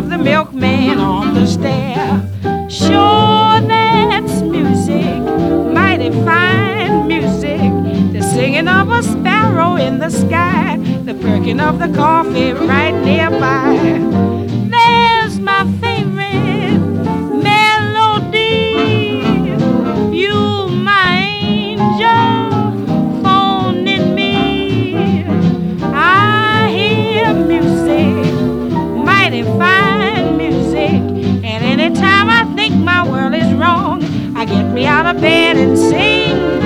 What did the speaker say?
of the milkman on the stair. Sure, that's music, mighty fine music. The singing of a sparrow in the sky, the perking of the coffee right nearby. There's my favorite melody. You, my angel, phoning me. I hear music, mighty fine music. And anytime I think my world is wrong, I get me out of bed and sing.